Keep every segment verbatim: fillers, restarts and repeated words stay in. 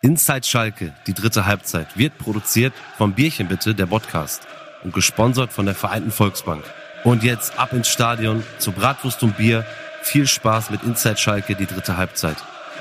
Inside Schalke, die dritte Halbzeit, wird produziert vom Bierchen bitte, der Podcast, und gesponsert von der Vereinten Volksbank. Und jetzt ab ins Stadion zu Bratwurst und Bier. Viel Spaß mit Inside Schalke, die dritte Halbzeit.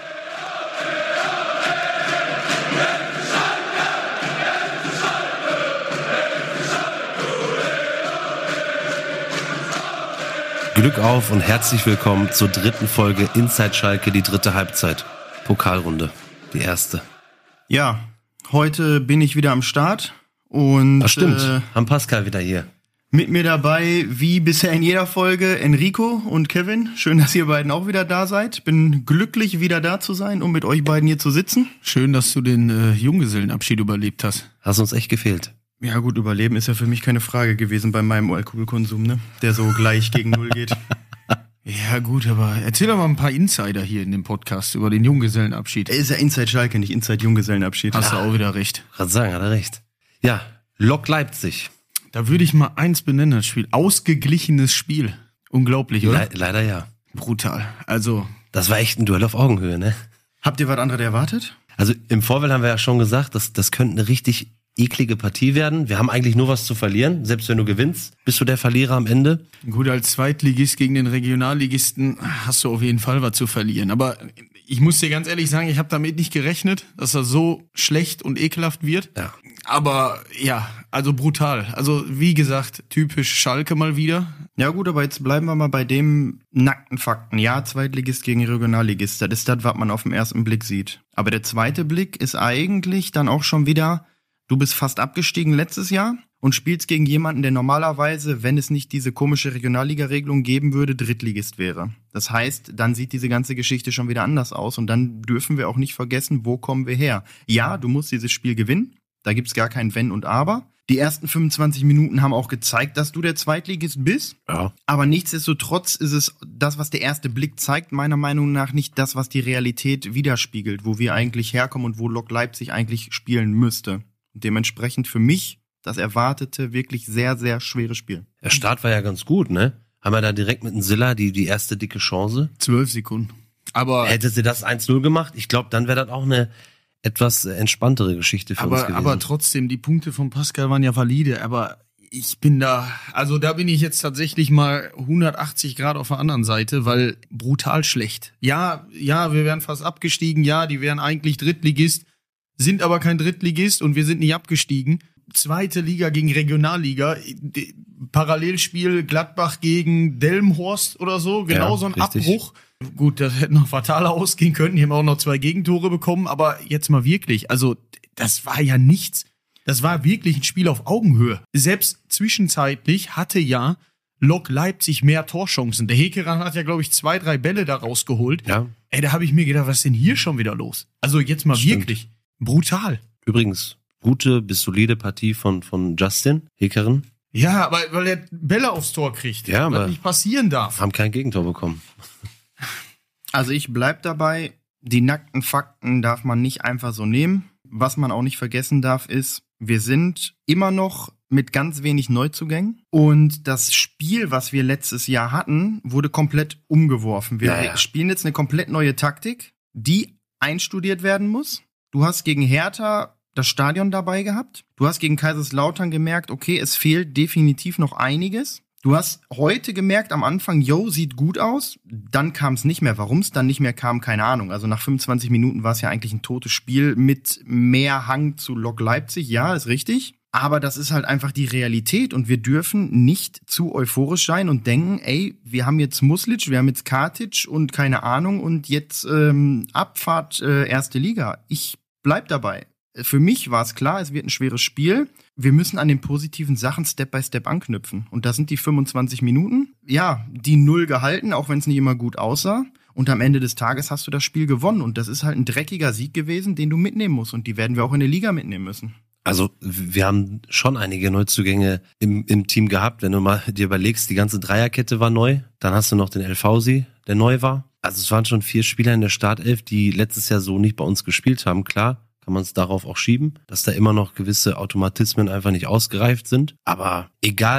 Glück auf und herzlich willkommen zur dritten Folge Inside Schalke, die dritte Halbzeit. Pokalrunde, die erste. Ja, heute bin ich wieder am Start und Ach stimmt, äh, haben Pascal wieder hier. Mit mir dabei, wie bisher in jeder Folge, Enrico und Kevin. Schön, dass ihr beiden auch wieder da seid. Bin glücklich, wieder da zu sein, um mit euch beiden hier zu sitzen. Schön, dass du den äh, Junggesellenabschied überlebt hast. Hast uns echt gefehlt. Ja gut, überleben ist ja für mich keine Frage gewesen bei meinem Alkoholkonsum, ne? Der so gleich gegen Null geht. Ja gut, aber erzähl doch mal ein paar Insider hier in dem Podcast über den Junggesellenabschied. Er ist ja Inside Schalke, nicht Inside Junggesellenabschied. Hast du auch wieder recht. Gerade sagen, hat er recht. Ja, Lok Leipzig. Da würde ich mal eins benennen, das Spiel. Ausgeglichenes Spiel. Unglaublich, oder? Le- leider ja. Brutal. Also, Das war echt ein Duell auf Augenhöhe, ne? Habt ihr was anderes erwartet? Also im Vorfeld haben wir ja schon gesagt, dass das könnte eine richtig eklige Partie werden. Wir haben eigentlich nur was zu verlieren. Selbst wenn du gewinnst, bist du der Verlierer am Ende. gut, als Zweitligist gegen den Regionalligisten hast du auf jeden Fall was zu verlieren. Aber ich muss dir ganz ehrlich sagen, ich habe damit nicht gerechnet, dass das so schlecht und ekelhaft wird. Ja. Aber ja, also brutal. Also wie gesagt, typisch Schalke mal wieder. Ja gut, aber jetzt bleiben wir mal bei dem nackten Fakten. Ja, Zweitligist gegen Regionalligist, das ist das, was man auf den ersten Blick sieht. Aber der zweite Blick ist eigentlich dann auch schon wieder, du bist fast abgestiegen letztes Jahr und spielst gegen jemanden, der normalerweise, wenn es nicht diese komische Regionalliga-Regelung geben würde, Drittligist wäre. Das heißt, dann sieht diese ganze Geschichte schon wieder anders aus und dann dürfen wir auch nicht vergessen, wo kommen wir her. Ja, du musst dieses Spiel gewinnen, da gibt's gar kein Wenn und Aber. Die ersten fünfundzwanzig Minuten haben auch gezeigt, dass du der Zweitligist bist. Ja. Aber nichtsdestotrotz ist es das, was der erste Blick zeigt, meiner Meinung nach nicht das, was die Realität widerspiegelt, wo wir eigentlich herkommen und wo Lok Leipzig eigentlich spielen müsste. Und dementsprechend für mich das erwartete, wirklich sehr, sehr schwere Spiel. Der Start war ja ganz gut, ne? Haben wir da direkt mit dem Silla die, die erste dicke Chance. Zwölf Sekunden. Aber Hätte sie das eins null gemacht, ich glaube, dann wäre das auch eine etwas entspanntere Geschichte für uns aber, gewesen. aber trotzdem, die Punkte von Pascal waren ja valide, aber ich bin da, also da bin ich jetzt tatsächlich mal hundertachtzig Grad auf der anderen Seite, weil brutal schlecht. Ja, ja, wir wären fast abgestiegen, ja, die wären eigentlich Drittligist, sind aber kein Drittligist und wir sind nicht abgestiegen. Zweite Liga gegen Regionalliga, Parallelspiel Gladbach gegen Delmenhorst oder so, genau Ja, so ein richtig. Abbruch. Gut, das hätte noch fataler ausgehen können, die haben auch noch zwei Gegentore bekommen, aber jetzt mal wirklich, also das war ja nichts. Das war wirklich ein Spiel auf Augenhöhe. Selbst zwischenzeitlich hatte ja Lok Leipzig mehr Torchancen. Der Hekeran hat ja, glaube ich, zwei, drei Bälle da rausgeholt. Ja. Ey, da habe ich mir gedacht, was ist denn hier schon wieder los? Also jetzt mal Stimmt. wirklich brutal. Übrigens, gute bis solide Partie von, von Justin Hekeren. Ja, aber weil er Bälle aufs Tor kriegt, Ja, was aber- nicht passieren darf. Haben kein Gegentor bekommen. Also ich bleib dabei, die nackten Fakten darf man nicht einfach so nehmen. Was man auch nicht vergessen darf, ist, wir sind immer noch mit ganz wenig Neuzugängen. Und das Spiel, was wir letztes Jahr hatten, wurde komplett umgeworfen. Wir Ja, ja. spielen jetzt eine komplett neue Taktik, die einstudiert werden muss. Du hast gegen Hertha das Stadion dabei gehabt. Du hast gegen Kaiserslautern gemerkt, okay, es fehlt definitiv noch einiges. Du hast heute gemerkt am Anfang, yo, sieht gut aus. Dann kam es nicht mehr. Warum es dann nicht mehr kam, keine Ahnung. Also nach fünfundzwanzig Minuten war es ja eigentlich ein totes Spiel mit mehr Hang zu Lok Leipzig. Ja, ist richtig. Aber das ist halt einfach die Realität und wir dürfen nicht zu euphorisch sein und denken, ey, wir haben jetzt Muslic, wir haben jetzt Katic und keine Ahnung und jetzt ähm, Abfahrt äh, erste Liga. Ich bleib dabei. Für mich war es klar, es wird ein schweres Spiel. Wir müssen an den positiven Sachen Step by Step anknüpfen. Und das sind die fünfundzwanzig Minuten. Ja, die Null gehalten, auch wenn es nicht immer gut aussah. Und am Ende des Tages hast du das Spiel gewonnen. Und das ist halt ein dreckiger Sieg gewesen, den du mitnehmen musst. Und die werden wir auch in der Liga mitnehmen müssen. Also wir haben schon einige Neuzugänge im, im Team gehabt. Wenn du mal dir überlegst, die ganze Dreierkette war neu. Dann hast du noch den El Fausi, der neu war. Also es waren schon vier Spieler in der Startelf, die letztes Jahr so nicht bei uns gespielt haben. Klar, kann man es darauf auch schieben, dass da immer noch gewisse Automatismen einfach nicht ausgereift sind. Aber egal,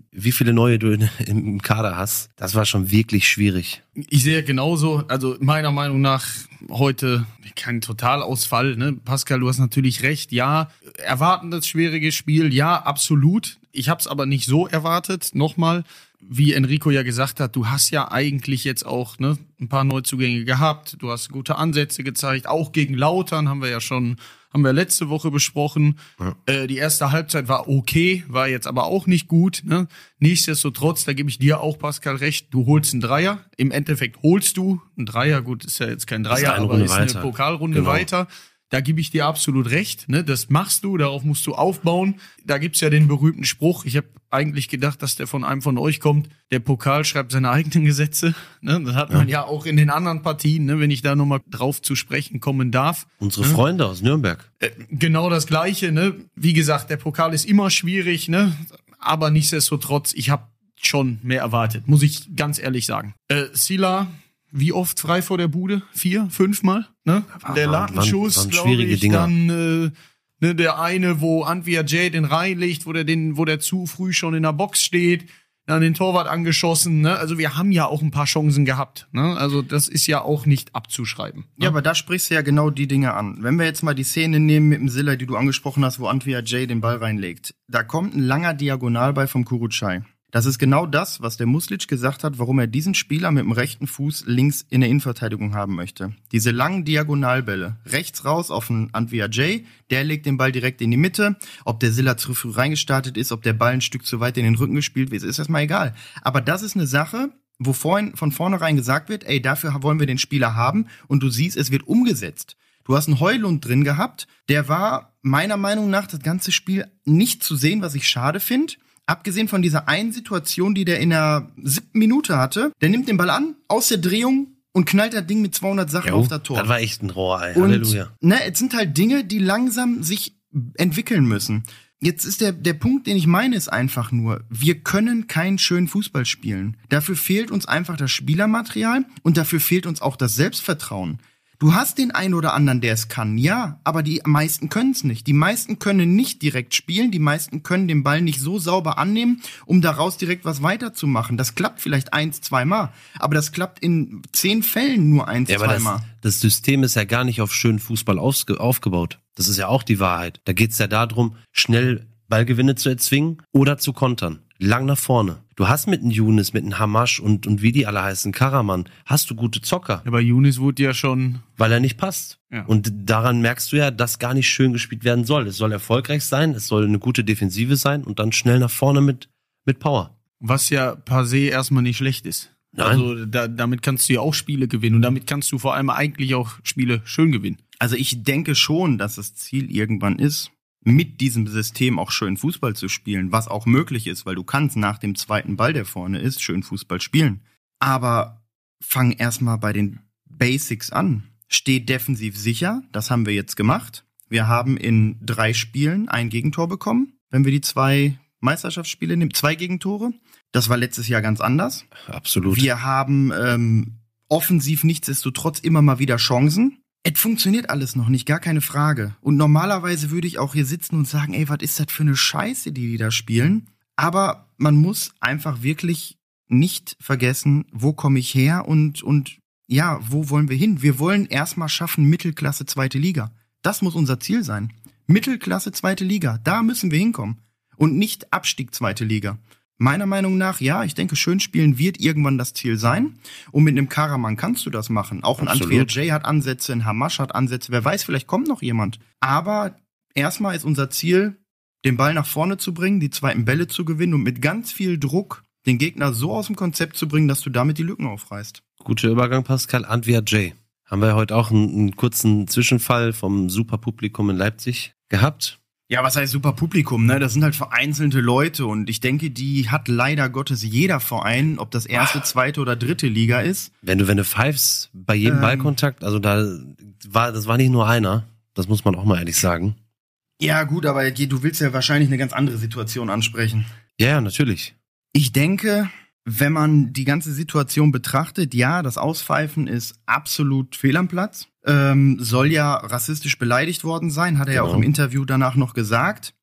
wie viele neue du in, im Kader hast, das war schon wirklich schwierig. Ich sehe genauso, also meiner Meinung nach heute kein Totalausfall, ne? Pascal, du hast natürlich recht, ja, erwarten das schwierige Spiel, ja, absolut. Ich habe es aber nicht so erwartet, nochmal, wie Enrico ja gesagt hat, du hast ja eigentlich jetzt auch ne, ein paar Neuzugänge gehabt, du hast gute Ansätze gezeigt, auch gegen Lautern haben wir ja schon, haben wir letzte Woche besprochen. Ja. Äh, die erste Halbzeit war okay, war jetzt aber auch nicht gut. Ne? Nichtsdestotrotz, da gebe ich dir auch, Pascal, recht, du holst einen Dreier. Im Endeffekt holst du einen Dreier, gut, ist ja jetzt kein Dreier, aber Runde ist weiter. Eine Pokalrunde Genau. weiter. Da gebe ich dir absolut recht, ne? Das machst du, darauf musst du aufbauen. Da gibt's ja den berühmten Spruch, ich habe eigentlich gedacht, dass der von einem von euch kommt, der Pokal schreibt seine eigenen Gesetze. Ne? Das hat man ja. ja auch in den anderen Partien, ne? Wenn ich da nochmal drauf zu sprechen kommen darf. Unsere ne? Freunde aus Nürnberg. Äh, genau das Gleiche, ne? Wie gesagt, der Pokal ist immer schwierig, ne? Aber nichtsdestotrotz, ich habe schon mehr erwartet, muss ich ganz ehrlich sagen. Äh, Sila, wie oft frei vor der Bude? Vier, fünfmal? Ne? War, der Latenschuss, glaube ich, Dinger. dann äh, ne, der eine, wo Antwia Jay den reinlegt, wo der den, wo der zu früh schon in der Box steht, dann den Torwart angeschossen. Ne? Also wir haben ja auch ein paar Chancen gehabt. Ne? Also das ist ja auch nicht abzuschreiben. Ne? Ja, aber da sprichst du ja genau die Dinge an. Wenn wir jetzt mal die Szene nehmen mit dem Silla, die du angesprochen hast, wo Antwia Jay den Ball reinlegt. Da kommt ein langer Diagonalball vom Kurucay. Das ist genau das, was der Muslic gesagt hat, warum er diesen Spieler mit dem rechten Fuß links in der Innenverteidigung haben möchte. Diese langen Diagonalbälle. Rechts raus auf den Antwia Jay, der legt den Ball direkt in die Mitte. Ob der Silla zu früh reingestartet ist, ob der Ball ein Stück zu weit in den Rücken gespielt wird, ist erstmal egal. Aber das ist eine Sache, wo vorhin von vornherein gesagt wird, ey, dafür wollen wir den Spieler haben. Und du siehst, es wird umgesetzt. Du hast einen Heulund drin gehabt, der war meiner Meinung nach das ganze Spiel nicht zu sehen, was ich schade finde. Abgesehen von dieser einen Situation, die der in der siebten Minute hatte, der nimmt den Ball an, aus der Drehung und knallt das Ding mit zweihundert Sachen jo, auf das Tor. Das war echt ein Rohr, ey. Und, Halleluja. Ne, es sind halt Dinge, die langsam sich entwickeln müssen. Jetzt ist der, der Punkt, den ich meine, ist einfach nur, wir können keinen schönen Fußball spielen. Dafür fehlt uns einfach das Spielermaterial und dafür fehlt uns auch das Selbstvertrauen. Du hast den einen oder anderen, der es kann, ja, aber die meisten können es nicht. Die meisten können nicht direkt spielen, die meisten können den Ball nicht so sauber annehmen, um daraus direkt was weiterzumachen. Das klappt vielleicht eins, zweimal, aber das klappt in zehn Fällen nur eins, Ja, aber zweimal. das, das System ist ja gar nicht auf schönen Fußball ausge, aufgebaut. Das ist ja auch die Wahrheit. Da geht's ja darum, schnell Ballgewinne zu erzwingen oder zu kontern. Lang nach vorne. Du hast mit einem Younes, mit einem Hamasch und, und wie die alle heißen, Karaman, hast du gute Zocker. Aber Younes wurde ja schon... Weil er nicht passt. Ja. Und daran merkst du ja, dass gar nicht schön gespielt werden soll. Es soll erfolgreich sein, es soll eine gute Defensive sein und dann schnell nach vorne mit, mit Power. Was ja per se erstmal nicht schlecht ist. Nein. Also da, damit kannst du ja auch Spiele gewinnen und damit kannst du vor allem eigentlich auch Spiele schön gewinnen. Also ich denke schon, dass das Ziel irgendwann ist, mit diesem System auch schön Fußball zu spielen, was auch möglich ist, weil du kannst nach dem zweiten Ball, der vorne ist, schön Fußball spielen. Aber fang erstmal bei den Basics an. Steh defensiv sicher, das haben wir jetzt gemacht. Wir haben in drei Spielen ein Gegentor bekommen, wenn wir die zwei Meisterschaftsspiele nehmen, zwei Gegentore. Das war letztes Jahr ganz anders. Absolut. Wir haben ähm, offensiv nichtsdestotrotz immer mal wieder Chancen. Es funktioniert alles noch nicht, gar keine Frage. Und normalerweise würde ich auch hier sitzen und sagen, ey, was ist das für eine Scheiße, die die da spielen? Aber man muss einfach wirklich nicht vergessen, wo komme ich her und, und ja, wo wollen wir hin? Wir wollen erstmal schaffen, Mittelklasse zweite Liga. Das muss unser Ziel sein. Mittelklasse zweite Liga, da müssen wir hinkommen. Und nicht Abstieg zweite Liga. Meiner Meinung nach, ja, ich denke, schön spielen wird irgendwann das Ziel sein. Und mit einem Karaman kannst du das machen. Auch ein Antwia Jay hat Ansätze, ein Hamasch hat Ansätze. Wer weiß, vielleicht kommt noch jemand. Aber erstmal ist unser Ziel, den Ball nach vorne zu bringen, die zweiten Bälle zu gewinnen und mit ganz viel Druck den Gegner so aus dem Konzept zu bringen, dass du damit die Lücken aufreißt. Guter Übergang, Pascal. Antwia Jay. Haben wir heute auch einen, einen kurzen Zwischenfall vom Superpublikum in Leipzig gehabt. Ja, was heißt super Publikum, ne? Das sind halt vereinzelte Leute und ich denke, die hat leider Gottes jeder Verein, ob das erste, zweite oder dritte Liga ist. Wenn du, wenn du pfeifst bei jedem ähm, Ballkontakt, also da war, das war nicht nur einer, das muss man auch mal ehrlich sagen. Ja, gut, aber du willst ja wahrscheinlich eine ganz andere Situation ansprechen. Ja, ja, natürlich. Ich denke, wenn man die ganze Situation betrachtet, ja, das Auspfeifen ist absolut fehl am Platz. Ähm, soll ja rassistisch beleidigt worden sein, hat er genau. ja auch im Interview danach noch gesagt.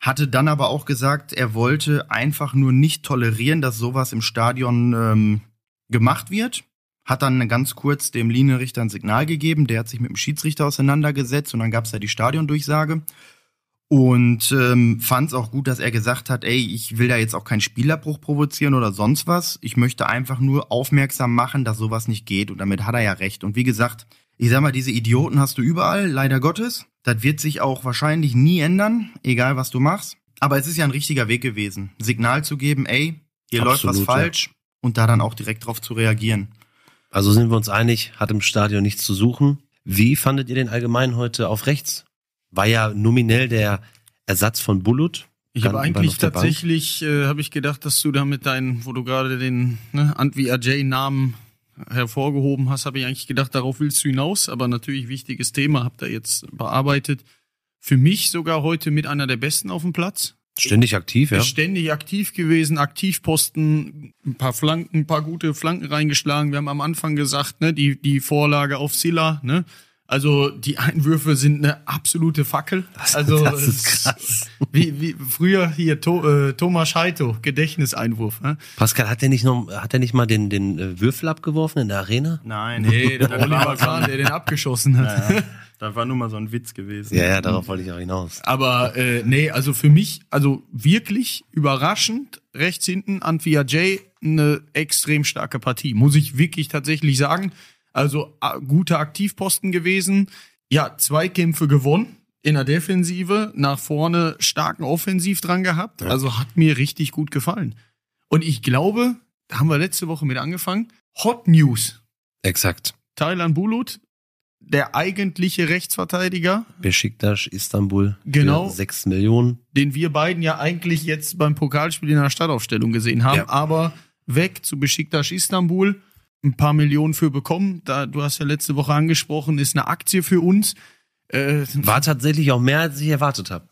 hatte dann aber auch gesagt, er wollte einfach nur nicht tolerieren, dass sowas im Stadion ähm, gemacht wird. Hat dann ganz kurz dem Linienrichter ein Signal gegeben, der hat sich mit dem Schiedsrichter auseinandergesetzt und dann gab es ja die Stadiondurchsage. Und ähm, fand es auch gut, dass er gesagt hat, ey, ich will da jetzt auch keinen Spielabbruch provozieren oder sonst was. Ich möchte einfach nur aufmerksam machen, dass sowas nicht geht. Und damit hat er ja recht. Und wie gesagt, ich sag mal, diese Idioten hast du überall, leider Gottes. Das wird sich auch wahrscheinlich nie ändern, egal was du machst. Aber es ist ja ein richtiger Weg gewesen, Signal zu geben, ey, hier Absolut, läuft was falsch. Ja. Und da dann auch direkt drauf zu reagieren. Also sind wir uns einig, hat im Stadion nichts zu suchen. Wie fandet ihr den allgemein heute auf rechts? War ja nominell der Ersatz von Bulut. Ich habe eigentlich tatsächlich, äh, habe ich gedacht, dass du da mit deinen, wo du gerade den ne, Antwi Ajay-Namen hervorgehoben hast, habe ich eigentlich gedacht, darauf willst du hinaus. Aber natürlich wichtiges Thema, habt ihr jetzt bearbeitet. Für mich sogar heute mit einer der Besten auf dem Platz. Ständig aktiv, ja. Ständig aktiv gewesen, Aktivposten, ein paar Flanken, ein paar gute Flanken reingeschlagen. Wir haben am Anfang gesagt, ne, die die Vorlage auf Silla, ne. Also die Einwürfe sind eine absolute Fackel. Das, also das ist krass. Wie, wie früher hier to, äh, Thomas Scheito, Gedächtniseinwurf. Ne? Pascal, hat der nicht noch, hat er nicht mal den den äh, Würfel abgeworfen in der Arena? Nein, nee, der Oliver Kahn, der den abgeschossen hat. Naja, das war nur mal so ein Witz gewesen. Ja, ja, darauf wollte ich auch hinaus. Aber äh, nee, also für mich, also wirklich überraschend, rechts hinten Antwi Ajay, eine extrem starke Partie, muss ich wirklich tatsächlich sagen. Also äh, guter Aktivposten gewesen. Ja, Zweikämpfe gewonnen in der Defensive, nach vorne starken Offensiv dran gehabt. Ja. Also hat mir richtig gut gefallen. Und ich glaube, da haben wir letzte Woche mit angefangen, Hot News. Exakt. Taylan Bulut, der eigentliche Rechtsverteidiger. Beşiktaş, Istanbul. Genau. Für sechs Millionen. Den wir beiden ja eigentlich jetzt beim Pokalspiel in der Startaufstellung gesehen haben. Ja. Aber weg zu Beşiktaş Istanbul. Ein paar Millionen für bekommen. Da, du hast ja letzte Woche angesprochen, ist eine Aktie für uns. Äh, War tatsächlich auch mehr, als ich erwartet habe.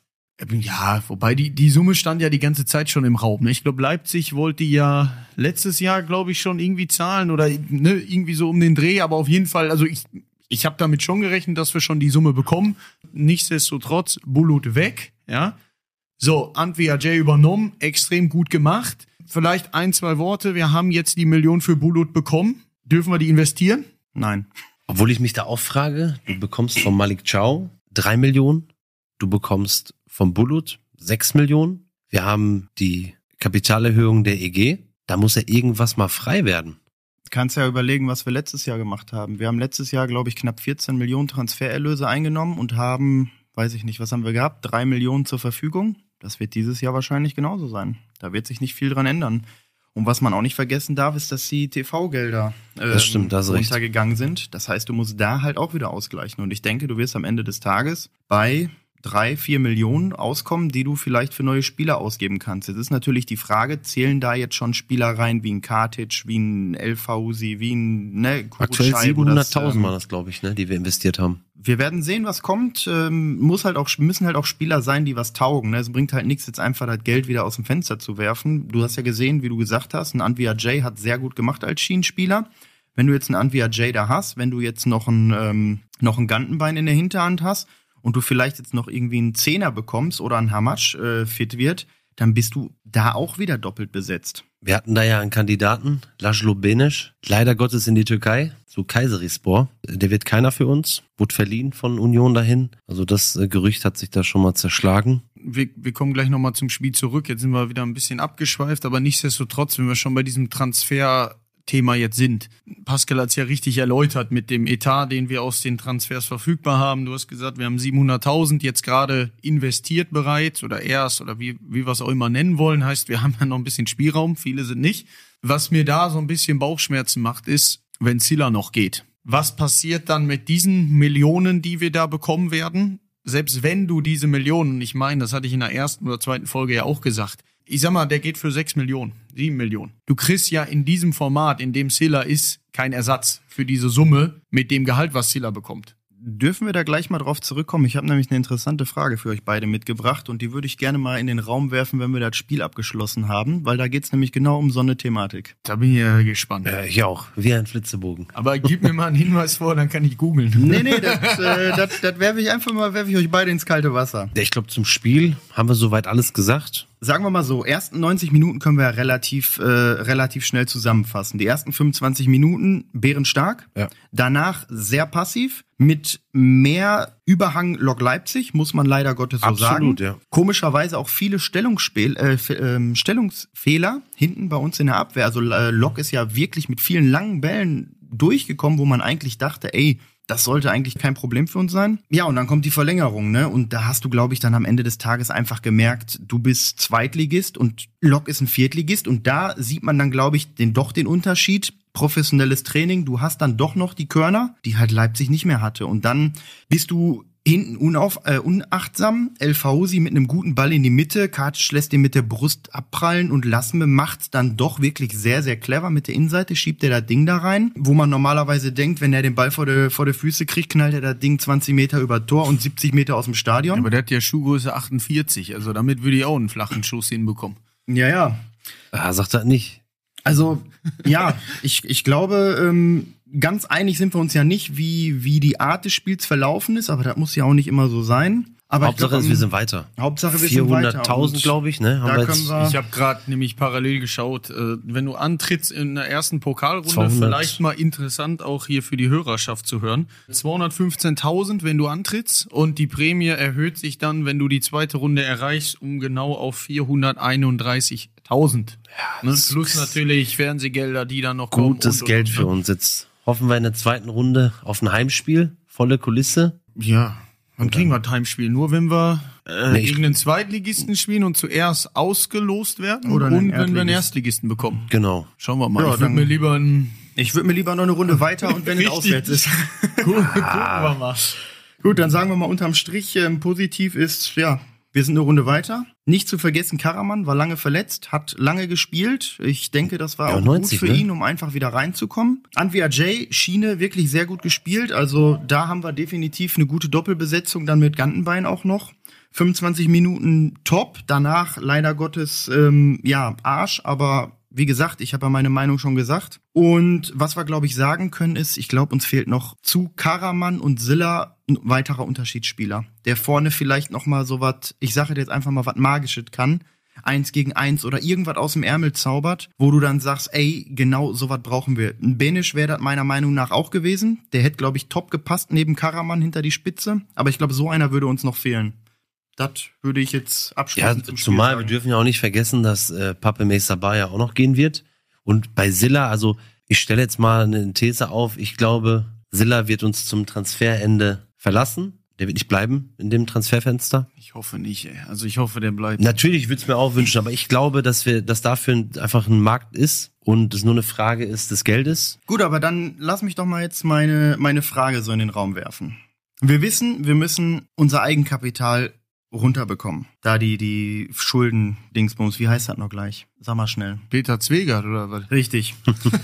Ja, wobei die, die Summe stand ja die ganze Zeit schon im Raum. Ne? Ich glaube, Leipzig wollte ja letztes Jahr, glaube ich, schon irgendwie zahlen oder ne, irgendwie so um den Dreh. Aber auf jeden Fall, also ich, ich habe damit schon gerechnet, dass wir schon die Summe bekommen. Nichtsdestotrotz, Bulut weg. Ja. So, Antwi Ajay übernommen, extrem gut gemacht. Vielleicht ein, zwei Worte. Wir haben jetzt die Million für Bulut bekommen. Dürfen wir die investieren? Nein. Obwohl ich mich da auch frage, du bekommst von Malik Chow drei Millionen, du bekommst von Bulut sechs Millionen. Wir haben die Kapitalerhöhung der E G. Da muss ja irgendwas mal frei werden. Kannst ja überlegen, was wir letztes Jahr gemacht haben. Wir haben letztes Jahr, glaube ich, knapp vierzehn Millionen Transfererlöse eingenommen und haben, weiß ich nicht, was haben wir gehabt? drei Millionen zur Verfügung. Das wird dieses Jahr wahrscheinlich genauso sein. Da wird sich nicht viel dran ändern. Und was man auch nicht vergessen darf, ist, dass die T V-Gelder ähm, Das stimmt, da hast du recht. runtergegangen sind. Das heißt, du musst da halt auch wieder ausgleichen. Und ich denke, du wirst am Ende des Tages bei drei, vier Millionen auskommen, die du vielleicht für neue Spieler ausgeben kannst. Jetzt ist natürlich die Frage, zählen da jetzt schon Spieler rein wie ein Kartic, wie ein El Fauzi, wie ein ne, Aktuell siebenhunderttausend war das, glaube ich, ne, die wir investiert haben. Wir werden sehen, was kommt. Ähm, muss halt auch, müssen halt auch Spieler sein, die was taugen. Ne? Es bringt halt nichts, jetzt einfach das Geld wieder aus dem Fenster zu werfen. Du hast ja gesehen, wie du gesagt hast, ein Antwi Ajay hat sehr gut gemacht als Schienenspieler. Wenn du jetzt einen Antwi Ajay da hast, wenn du jetzt noch ein, ähm, noch ein Gantenbein in der Hinterhand hast und du vielleicht jetzt noch irgendwie einen Zehner bekommst oder ein Hamac äh, fit wird, dann bist du da auch wieder doppelt besetzt. Wir hatten da ja einen Kandidaten, Laszlo Benes, leider Gottes in die Türkei, zu Kayserispor. Der wird keiner für uns, wurde verliehen von Union dahin. Also das äh, Gerücht hat sich da schon mal zerschlagen. Wir, wir kommen gleich nochmal zum Spiel zurück. Jetzt sind wir wieder ein bisschen abgeschweift, aber nichtsdestotrotz, wenn wir schon bei diesem Transferthema jetzt sind. Pascal hat es ja richtig erläutert mit dem Etat, den wir aus den Transfers verfügbar haben. Du hast gesagt, wir haben siebenhunderttausend jetzt gerade investiert bereits oder erst oder wie, wie wir es auch immer nennen wollen. Heißt, wir haben ja noch ein bisschen Spielraum, viele sind nicht. Was mir da so ein bisschen Bauchschmerzen macht, ist, wenn Silla noch geht. Was passiert dann mit diesen Millionen, die wir da bekommen werden? Selbst wenn du diese Millionen, ich meine, das hatte ich in der ersten oder zweiten Folge ja auch gesagt, ich sag mal, der geht für sechs Millionen, sieben Millionen. Du kriegst ja in diesem Format, in dem Silla ist, kein Ersatz für diese Summe mit dem Gehalt, was Silla bekommt. dürfen wir da gleich mal drauf zurückkommen? Ich habe nämlich eine interessante Frage für euch beide mitgebracht und die würde ich gerne mal in den Raum werfen, wenn wir das Spiel abgeschlossen haben, weil da geht's nämlich genau um so eine Thematik. Da bin ich ja gespannt. Äh, ich auch, wie ein Flitzebogen. Aber gib mir mal einen Hinweis vor, dann kann ich googeln. Nee, nee, das, äh, das, das werfe ich einfach mal, werfe ich euch beide ins kalte Wasser. Ich glaube, zum Spiel haben wir soweit alles gesagt. Sagen wir mal so, ersten neunzig Minuten können wir relativ äh, relativ schnell zusammenfassen. Die ersten fünfundzwanzig Minuten bärenstark, Ja. danach sehr passiv, mit mehr Überhang Lok Leipzig, muss man leider Gottes so Absolut, sagen. ja. Komischerweise auch viele Stellungsspiel, äh, f- ähm, Stellungsfehler hinten bei uns in der Abwehr. Also äh, Lok ist ja wirklich mit vielen langen Bällen durchgekommen, wo man eigentlich dachte, ey, das sollte eigentlich kein Problem für uns sein. Ja, und dann kommt die Verlängerung, ne? Und da hast du, glaube ich, dann am Ende des Tages einfach gemerkt, du bist Zweitligist und Lok ist ein Viertligist. Und da sieht man dann, glaube ich, den, doch den Unterschied. Professionelles Training, du hast dann doch noch die Körner, die halt Leipzig nicht mehr hatte. Und dann bist du hinten unauf, äh, unachtsam. El Fauzi mit einem guten Ball in die Mitte. Kacic lässt den mit der Brust abprallen und Lasme macht's dann doch wirklich sehr, sehr clever. Mit der Innenseite schiebt er das Ding da rein, wo man normalerweise denkt, wenn er den Ball vor der, vor der Füße kriegt, knallt er das Ding zwanzig Meter über Tor und siebzig Meter aus dem Stadion. Aber der hat ja Schuhgröße achtundvierzig, also damit würde ich auch einen flachen Schuss hinbekommen. Ja, ja. Ah, sagt das nicht. Also, ja, ich, ich glaube, ähm, ganz einig sind wir uns ja nicht, wie, wie die Art des Spiels verlaufen ist, aber das muss ja auch nicht immer so sein. Aber Hauptsache ich glaub, ist, wir sind weiter. Hauptsache wir sind weiter. vierhunderttausend, Und glaube ich, ne? Haben da wir können jetzt, wir- Ich habe gerade nämlich parallel geschaut, äh, wenn du antrittst in der ersten Pokalrunde, zweihundert. vielleicht mal interessant auch hier für die Hörerschaft zu hören. zweihundertfünfzehntausend, wenn du antrittst und die Prämie erhöht sich dann, wenn du die zweite Runde erreichst, um genau auf vierhunderteinunddreißigtausend. Ne? das Plus ist natürlich Fernsehgelder, die dann noch kommen. gutes und, und, Geld und, für ne? uns. Jetzt hoffen wir in der zweiten Runde auf ein Heimspiel, volle Kulisse. Ja, dann kriegen wir ein Heimspiel. Nur wenn wir äh, Nee, ich- gegen einen Zweitligisten spielen und zuerst ausgelost werden Oder einen und wenn wir einen Erstligisten. Erstligisten bekommen. Genau. Schauen wir mal. Ja, ich würde dann- mir lieber ein Ich würde mir lieber noch eine Runde weiter und wenn es Richtig. auswärts ist. Gucken wir mal. Gut, dann sagen wir mal unterm Strich, ähm, positiv ist, ja, wir sind eine Runde weiter. Nicht zu vergessen, Karaman war lange verletzt, hat lange gespielt. Ich denke, das war Ja, auch neunzig, gut für ne? ihn, um einfach wieder reinzukommen. Anvia J, Schiene, wirklich sehr gut gespielt. Also da haben wir definitiv eine gute Doppelbesetzung, dann mit Gantenbein auch noch. fünfundzwanzig Minuten top, danach leider Gottes, ähm, ja, Arsch, aber wie gesagt, ich habe ja meine Meinung schon gesagt. Und was wir, glaube ich, sagen können, ist, ich glaube, uns fehlt noch zu Karaman und Silla ein weiterer Unterschiedsspieler, der vorne vielleicht noch mal so was, ich sage dir jetzt einfach mal was Magisches kann, eins gegen eins oder irgendwas aus dem Ärmel zaubert, wo du dann sagst, ey, genau so was brauchen wir. Ein Benisch wäre das meiner Meinung nach auch gewesen. Der hätte, glaube ich, top gepasst neben Karaman hinter die Spitze. Aber ich glaube, so einer würde uns noch fehlen. Das würde ich jetzt Ja, abschließen. zum Spiel zumal wir sagen. dürfen ja auch nicht vergessen, dass äh, Pape Meissaba ja auch noch gehen wird. Und bei Silla, also ich stelle jetzt mal eine These auf, ich glaube, Silla wird uns zum Transferende verlassen. Der wird nicht bleiben in dem Transferfenster. Ich hoffe nicht, ey. Also ich hoffe, der bleibt. Natürlich würde es mir auch wünschen, aber ich glaube, dass wir, dass dafür einfach ein Markt ist und es nur eine Frage ist des Geldes. Gut, aber dann lass mich doch mal jetzt meine, meine Frage so in den Raum werfen. Wir wissen, wir müssen unser Eigenkapital runterbekommen. Da die, die Schulden-Dingsbums, wie heißt das noch gleich? Sag mal schnell. Peter Zwegert oder was? Richtig.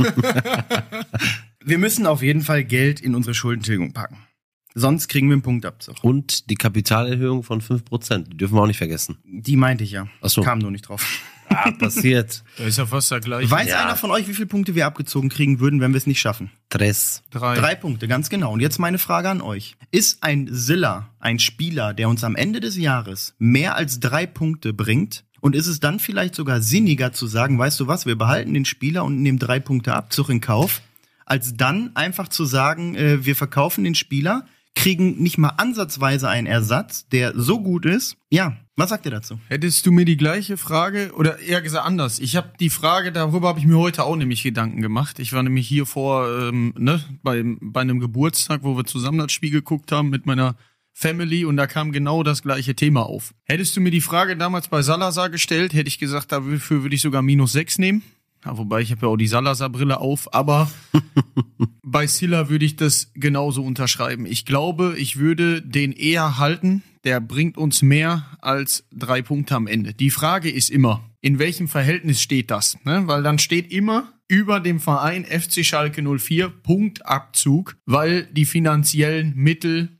Wir müssen auf jeden Fall Geld in unsere Schuldentilgung packen. Sonst kriegen wir einen Punktabzug. Und die Kapitalerhöhung von fünf Prozent, die dürfen wir auch nicht vergessen. Die meinte ich ja. Ach so. Kam nur nicht drauf. Ah, passiert. Da ist ja fast der gleiche. Weiß Ja. einer von euch, wie viele Punkte wir abgezogen kriegen würden, wenn wir es nicht schaffen? Tres. Drei. Drei Punkte, ganz genau. Und jetzt meine Frage an euch. Ist ein Silla ein Spieler, der uns am Ende des Jahres mehr als drei Punkte bringt? Und ist es dann vielleicht sogar sinniger zu sagen, weißt du was, wir behalten den Spieler und nehmen drei Punkte Abzug in Kauf, als dann einfach zu sagen, äh, wir verkaufen den Spieler, kriegen nicht mal ansatzweise einen Ersatz, der so gut ist. Ja, was sagt ihr dazu? Hättest du mir die gleiche Frage, oder eher gesagt anders, ich habe die Frage, darüber habe ich mir heute auch nämlich Gedanken gemacht. Ich war nämlich hier vor, ähm, ne, bei, bei einem Geburtstag, wo wir zusammen das Spiel geguckt haben mit meiner Family und da kam genau das gleiche Thema auf. Hättest du mir die Frage damals bei Salazar gestellt, hätte ich gesagt, dafür würde ich sogar minus sechs nehmen. Ja, wobei, ich habe ja auch die Salazar-Brille auf, aber bei Silla würde ich das genauso unterschreiben. Ich glaube, ich würde den eher halten. Der bringt uns mehr als drei Punkte am Ende. Die Frage ist immer, in welchem Verhältnis steht das? Ne? Weil dann steht immer über dem Verein F C Schalke null vier Punktabzug, weil die finanziellen Mittel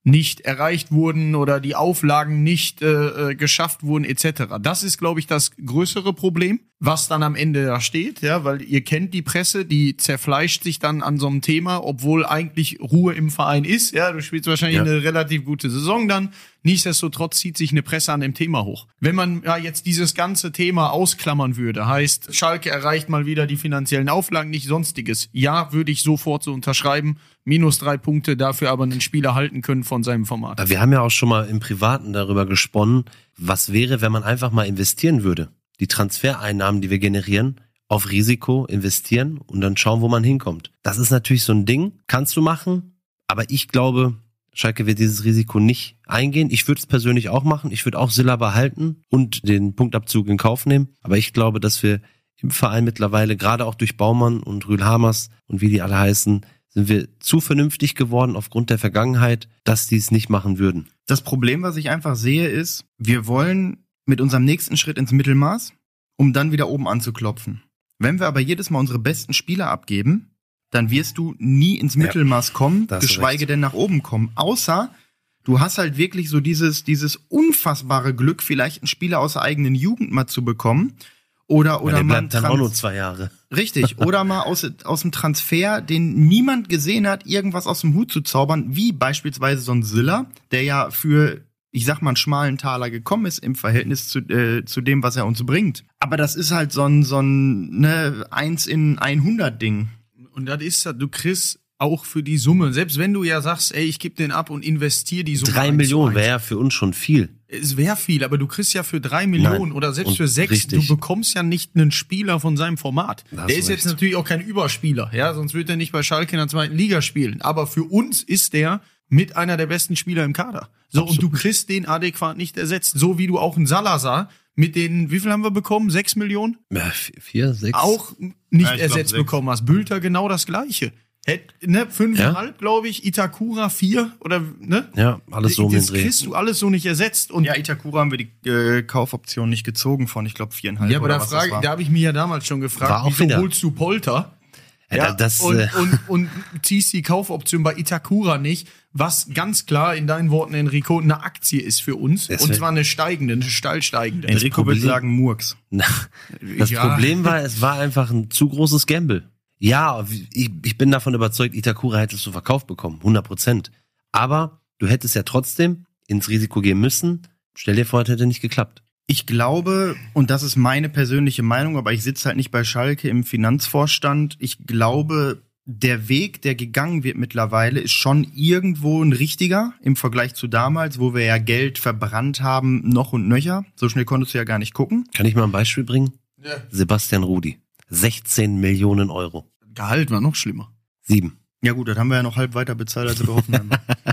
nicht erreicht wurden oder die Auflagen nicht äh, geschafft wurden et cetera. Das ist, glaube ich, das größere Problem, was dann am Ende da steht, ja, weil ihr kennt die Presse, die zerfleischt sich dann an so einem Thema, obwohl eigentlich Ruhe im Verein ist. Ja, du spielst wahrscheinlich ja. eine relativ gute Saison dann. Nichtsdestotrotz zieht sich eine Presse an dem Thema hoch. Wenn man ja jetzt dieses ganze Thema ausklammern würde, heißt, Schalke erreicht mal wieder die finanziellen Auflagen, nicht sonstiges. Ja, würde ich sofort so unterschreiben. Minus drei Punkte, dafür aber einen Spieler halten können von seinem Format. Wir haben ja auch schon mal im Privaten darüber gesponnen, was wäre, wenn man einfach mal investieren würde. Die Transfereinnahmen, die wir generieren, auf Risiko investieren und dann schauen, wo man hinkommt. Das ist natürlich so ein Ding, kannst du machen, aber ich glaube, Schalke wird dieses Risiko nicht eingehen. Ich würde es persönlich auch machen. Ich würde auch Silla behalten und den Punktabzug in Kauf nehmen. Aber ich glaube, dass wir im Verein mittlerweile, gerade auch durch Baumann und Rühl Hamers und wie die alle heißen, sind wir zu vernünftig geworden aufgrund der Vergangenheit, dass die es nicht machen würden. Das Problem, was ich einfach sehe, ist, wir wollen mit unserem nächsten Schritt ins Mittelmaß, um dann wieder oben anzuklopfen. Wenn wir aber jedes Mal unsere besten Spieler abgeben, dann wirst du nie ins Mittelmaß kommen, ja, geschweige denn nach oben kommen. Außer du hast halt wirklich so dieses, dieses unfassbare Glück, vielleicht einen Spieler aus der eigenen Jugend mal zu bekommen. Oder, oder ja, der mal bleibt dann auch nur zwei Jahre. Richtig. Oder mal aus, aus dem Transfer, den niemand gesehen hat, irgendwas aus dem Hut zu zaubern, wie beispielsweise so ein Silla, der ja für, ich sag mal, einen schmalen Taler gekommen ist im Verhältnis zu, äh, zu dem, was er uns bringt. Aber das ist halt so ein, so ein, ne, eins in hundert Ding. Und das ist ja, du kriegst auch für die Summe, selbst wenn du ja sagst, ey, ich gebe den ab und investiere die Summe. Drei Millionen wäre ja für uns schon viel. Es wäre viel, aber du kriegst ja für drei Millionen Nein. oder selbst Und für sechs, richtig. du bekommst ja nicht einen Spieler von seinem Format. Da hast Der du ist recht. jetzt natürlich auch kein Überspieler, ja, sonst würde er nicht bei Schalke in der zweiten Liga spielen. Aber für uns ist der mit einer der besten Spieler im Kader. So, Absolut. und du kriegst den adäquat nicht ersetzt. So wie du auch einen Salazar mit den, wie viel haben wir bekommen? Sechs Millionen? Ja, vier, sechs. Auch nicht Ja, ich ersetzt glaub, bekommen hast. Bülter genau das Gleiche. Hätt, ne, fünfeinhalb, ja. glaube ich, Itakura vier oder, ne? Ja, alles so um den Das Dreh. kriegst du alles so nicht ersetzt. Und Ja, Itakura haben wir die äh, Kaufoption nicht gezogen von, ich glaube, viereinhalb ja, aber oder da was frage, das war. da habe ich mich ja damals schon gefragt, War auch wieso wieder. holst du Polter? Ja, Ja, das, und, äh, und, und ziehst die Kaufoption bei Itakura nicht, was ganz klar in deinen Worten, Enrico, eine Aktie ist für uns. Das und wär- zwar eine steigende, eine steil steigende. Enrico würde Problem- sagen Murks. Na, das Ja. Problem war, es war einfach ein zu großes Gamble. Ja, ich, ich bin davon überzeugt, Itakura hättest du verkauft bekommen, hundert Prozent. Aber du hättest ja trotzdem ins Risiko gehen müssen. Stell dir vor, es hätte nicht geklappt. Ich glaube, und das ist meine persönliche Meinung, aber ich sitze halt nicht bei Schalke im Finanzvorstand, ich glaube, der Weg, der gegangen wird mittlerweile, ist schon irgendwo ein richtiger im Vergleich zu damals, wo wir ja Geld verbrannt haben, noch und nöcher. So schnell konntest du ja gar nicht gucken. Kann ich mal ein Beispiel bringen? Ja. Sebastian Rudi. sechzehn Millionen Euro. Gehalt war noch schlimmer. Sieben. Ja gut, das haben wir ja noch halb weiter bezahlt, als wir gehofft haben.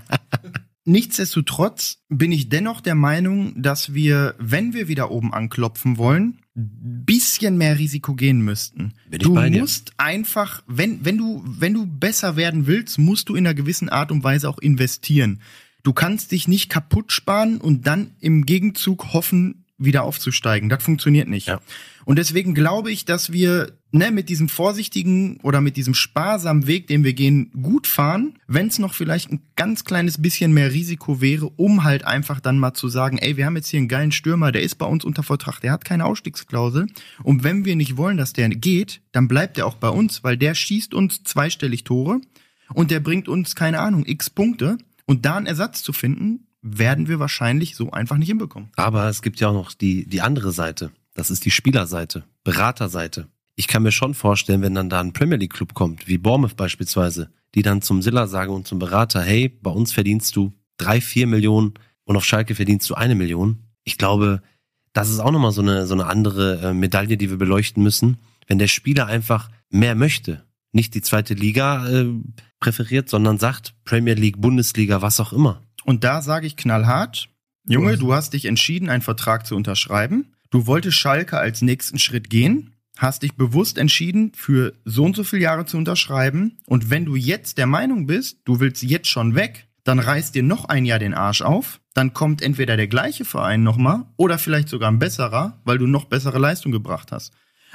Nichtsdestotrotz bin ich dennoch der Meinung, dass wir, wenn wir wieder oben anklopfen wollen, ein bisschen mehr Risiko gehen müssten. Bin ich Du bei dir. musst einfach, wenn, wenn du, wenn du besser werden willst, musst du in einer gewissen Art und Weise auch investieren. Du kannst dich nicht kaputt sparen und dann im Gegenzug hoffen, wieder aufzusteigen. Das funktioniert nicht. Ja. Und deswegen glaube ich, dass wir ne, mit diesem vorsichtigen oder mit diesem sparsamen Weg, den wir gehen, gut fahren, wenn es noch vielleicht ein ganz kleines bisschen mehr Risiko wäre, um halt einfach dann mal zu sagen, ey, wir haben jetzt hier einen geilen Stürmer, der ist bei uns unter Vertrag, der hat keine Ausstiegsklausel. Und wenn wir nicht wollen, dass der geht, dann bleibt er auch bei uns, weil der schießt uns zweistellig Tore und der bringt uns, keine Ahnung, x Punkte. Und da einen Ersatz zu finden, werden wir wahrscheinlich so einfach nicht hinbekommen. Aber es gibt ja auch noch die, die andere Seite. Das ist die Spielerseite, Beraterseite. Ich kann mir schon vorstellen, wenn dann da ein Premier League Club kommt, wie Bournemouth beispielsweise, die dann zum Silla sagen und zum Berater, hey, bei uns verdienst du drei, vier Millionen und auf Schalke verdienst du eine Million. Ich glaube, das ist auch nochmal so eine, so eine andere äh, Medaille, die wir beleuchten müssen. Wenn der Spieler einfach mehr möchte, nicht die zweite Liga äh, präferiert, sondern sagt Premier League, Bundesliga, was auch immer. Und da sage ich knallhart, Junge, du hast dich entschieden, einen Vertrag zu unterschreiben. Du wolltest Schalke als nächsten Schritt gehen, hast dich bewusst entschieden, für so und so viele Jahre zu unterschreiben. Und wenn du jetzt der Meinung bist, du willst jetzt schon weg, dann reißt dir noch ein Jahr den Arsch auf. Dann kommt entweder der gleiche Verein nochmal oder vielleicht sogar ein besserer, weil du noch bessere Leistung gebracht hast.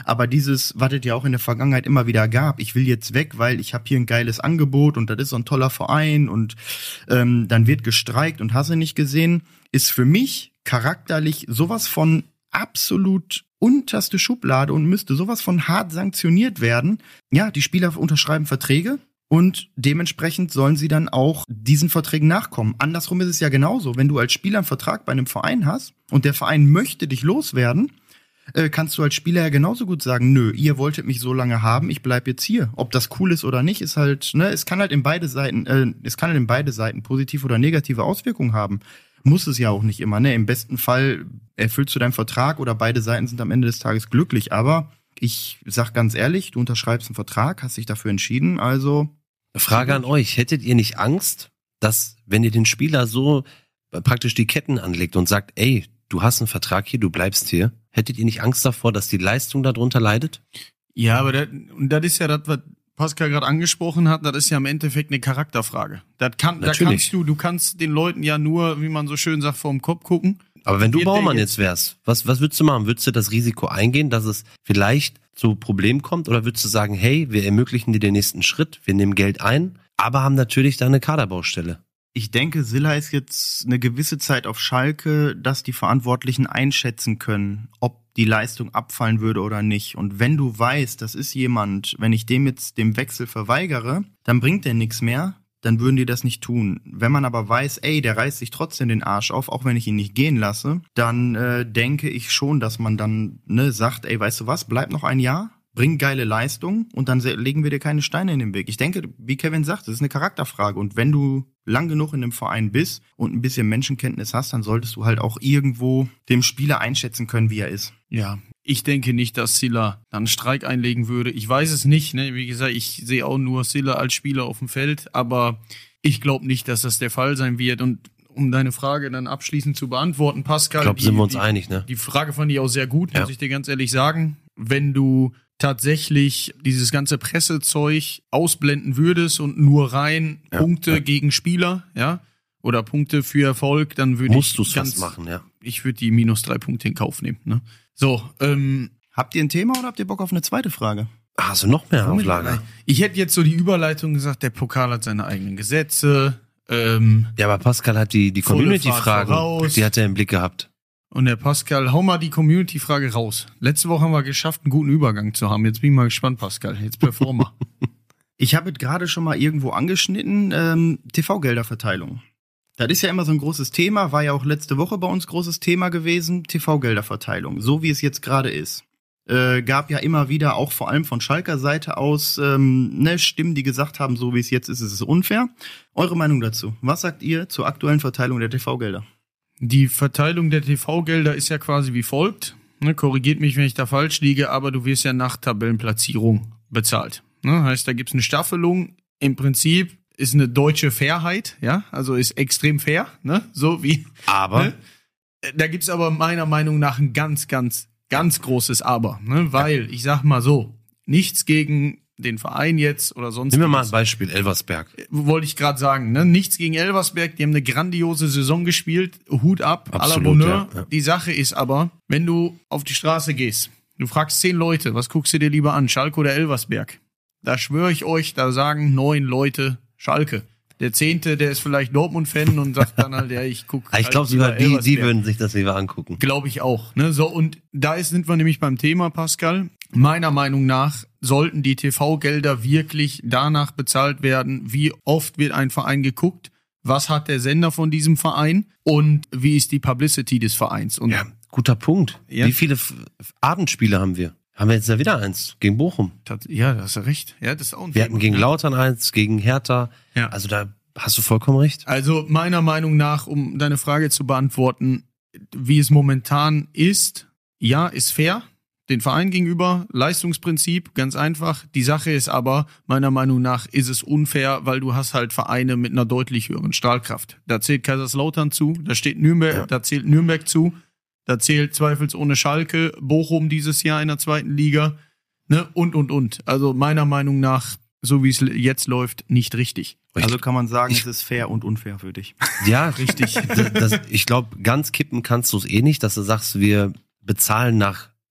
Aber dieses, was es ja auch in der Vergangenheit immer wieder gab, ich will jetzt weg, weil ich habe hier ein geiles Angebot und das ist so ein toller Verein und ähm, dann wird gestreikt und hast du nicht gesehen, ist für mich charakterlich sowas von absolut unterste Schublade und müsste sowas von hart sanktioniert werden. Ja, die Spieler unterschreiben Verträge und dementsprechend sollen sie dann auch diesen Verträgen nachkommen. Andersrum ist es ja genauso. Wenn du als Spieler einen Vertrag bei einem Verein hast und der Verein möchte dich loswerden, äh, kannst du als Spieler ja genauso gut sagen, nö, ihr wolltet mich so lange haben, ich bleib jetzt hier. Ob das cool ist oder nicht, ist halt, ne, es kann halt in beide Seiten, äh, es kann halt in beide Seiten positive oder negative Auswirkungen haben. Muss es ja auch nicht immer, ne? Im besten Fall erfüllst du deinen Vertrag oder beide Seiten sind am Ende des Tages glücklich. Aber ich sag ganz ehrlich, du unterschreibst einen Vertrag, hast dich dafür entschieden, also. Frage an euch, hättet ihr nicht Angst, dass, wenn ihr den Spieler so praktisch die Ketten anlegt und sagt, ey, du hast einen Vertrag hier, du bleibst hier, hättet ihr nicht Angst davor, dass die Leistung darunter leidet? Ja, aber das, und das ist ja das, was Pascal gerade angesprochen hat, das ist ja im Endeffekt eine Charakterfrage. Das kann, da kannst du, du kannst den Leuten ja nur, wie man so schön sagt, vorm Kopf gucken. Aber wenn du Baumann jetzt wärst, was, was würdest du machen? Würdest du das Risiko eingehen, dass es vielleicht zu Problemen kommt? Oder würdest du sagen, hey, wir ermöglichen dir den nächsten Schritt, wir nehmen Geld ein, aber haben natürlich da eine Kaderbaustelle? Ich denke, Silla ist jetzt eine gewisse Zeit auf Schalke, dass die Verantwortlichen einschätzen können, ob die Leistung abfallen würde oder nicht. Und wenn du weißt, das ist jemand, wenn ich dem jetzt den Wechsel verweigere, dann bringt der nichts mehr, dann würden die das nicht tun. Wenn man aber weiß, ey, der reißt sich trotzdem den Arsch auf, auch wenn ich ihn nicht gehen lasse, dann äh, denke ich schon, dass man dann ne sagt, ey, weißt du was, bleib noch ein Jahr, bring geile Leistung und dann legen wir dir keine Steine in den Weg. Ich denke, wie Kevin sagt, das ist eine Charakterfrage. Und wenn du lang genug in dem Verein bist und ein bisschen Menschenkenntnis hast, dann solltest du halt auch irgendwo dem Spieler einschätzen können, wie er ist. Ja, ich denke nicht, dass Silla dann einen Streik einlegen würde. Ich weiß es nicht, ne? Wie gesagt, ich sehe auch nur Silla als Spieler auf dem Feld, aber ich glaube nicht, dass das der Fall sein wird. Und um deine Frage dann abschließend zu beantworten, Pascal. Ich glaube, sind wir uns die, einig, ne? Die Frage fand ich auch sehr gut, ja. muss ich dir ganz ehrlich sagen. Wenn du tatsächlich dieses ganze Pressezeug ausblenden würdest und nur rein ja, Punkte ja. gegen Spieler, ja, oder Punkte für Erfolg, dann würde ich Musst du's ganz fast machen, ja. Ich würde die minus drei Punkte in Kauf nehmen, ne? So, ähm, habt ihr ein Thema oder habt ihr Bock auf eine zweite Frage? Hast du noch mehr auf Lager? Ich hätte jetzt so die Überleitung gesagt, der Pokal hat seine eigenen Gesetze. Ähm, ja, aber Pascal hat die, die Community-Fragen, die hat er im Blick gehabt. Und der Pascal, hau mal die Community-Frage raus. Letzte Woche haben wir geschafft, einen guten Übergang zu haben. Jetzt bin ich mal gespannt, Pascal. Jetzt perform mal. Ich habe es gerade schon mal irgendwo angeschnitten, ähm, T V-Gelderverteilung. Das ist ja immer so ein großes Thema, war ja auch letzte Woche bei uns großes Thema gewesen, T V-Gelderverteilung, so wie es jetzt gerade ist. Äh, gab ja immer wieder, auch vor allem von Schalker Seite aus, ähm, ne, Stimmen, die gesagt haben, so wie es jetzt ist, ist es unfair. Eure Meinung dazu? Was sagt ihr zur aktuellen Verteilung der T V-Gelder? Die Verteilung der T V-Gelder ist ja quasi wie folgt. Ne, korrigiert mich, wenn ich da falsch liege, aber du wirst ja nach Tabellenplatzierung bezahlt. Ne, heißt, da gibt's eine Staffelung. Im Prinzip ist eine deutsche Fairheit, ja, also ist extrem fair, ne, so wie. Aber ne? Da gibt's aber meiner Meinung nach ein ganz, ganz, ganz großes Aber, ne, weil ich sag mal so, nichts gegen den Verein jetzt oder sonst. Nehmen wir mal ein Beispiel, Elversberg. Wollte ich gerade sagen, ne? Nichts gegen Elversberg, die haben eine grandiose Saison gespielt, Hut ab, à la Bonheur. Ja, ja. Die Sache ist aber, wenn du auf die Straße gehst, du fragst zehn Leute, was guckst du dir lieber an, Schalke oder Elversberg? Da schwöre ich euch, da sagen neun Leute Schalke. Der Zehnte, der ist vielleicht Dortmund-Fan und sagt dann halt, ja, ich gucke. Ich glaube sogar, die, die würden sich das lieber angucken. Glaube ich auch. Ne? So, und da ist, sind wir nämlich beim Thema, Pascal. Meiner Meinung nach sollten die T V-Gelder wirklich danach bezahlt werden, wie oft wird ein Verein geguckt, was hat der Sender von diesem Verein und wie ist die Publicity des Vereins. Und ja, guter Punkt. Ja. Wie viele F- Abendspiele haben wir? Haben wir jetzt ja wieder eins gegen Bochum. Ja, da hast du recht. Ja, das ist auch ein wir hatten gegen Lautern eins, gegen Hertha. Ja. Also da hast du vollkommen recht. Also meiner Meinung nach, um deine Frage zu beantworten, wie es momentan ist, ja, ist fair, den Verein gegenüber, Leistungsprinzip, ganz einfach. Die Sache ist aber, meiner Meinung nach, ist es unfair, weil du hast halt Vereine mit einer deutlich höheren Strahlkraft. Da zählt Kaiserslautern zu, da steht Nürnberg, ja. da zählt Nürnberg zu. Da zählt zweifelsohne Schalke, Bochum dieses Jahr in der zweiten Liga, ne, und, und, und. Also meiner Meinung nach, so wie es jetzt läuft, nicht richtig. Also kann man sagen, es ist fair und unfair für dich. Ja, richtig. das, das, ich glaube, ganz kippen kannst du es eh nicht, dass du sagst, wir bezahlen nach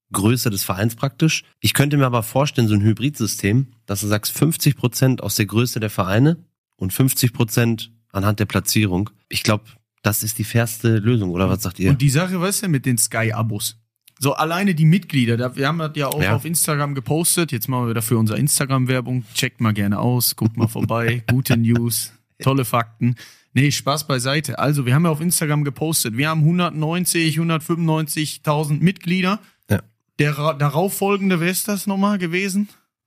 Größe des Vereins praktisch. Ich könnte mir aber vorstellen, so ein Hybridsystem, dass du sagst, fünfzig Prozent aus der Größe der Vereine und fünfzig Prozent anhand der Platzierung. Ich glaube, das ist die fairste Lösung, oder was sagt ihr? Und die Sache, was ist denn mit den Sky-Abos? So alleine die Mitglieder, da, wir haben das ja auch Ja. auf Instagram gepostet. Jetzt machen wir dafür unsere Instagram-Werbung. Checkt mal gerne aus, guckt mal vorbei. Gute News, tolle Fakten. Nee, Spaß beiseite. Also, wir haben ja auf Instagram gepostet. Wir haben hundertneunzig, hundertfünfundneunzigtausend Mitglieder. Ja. Der ra- darauffolgende, wer ist das nochmal gewesen?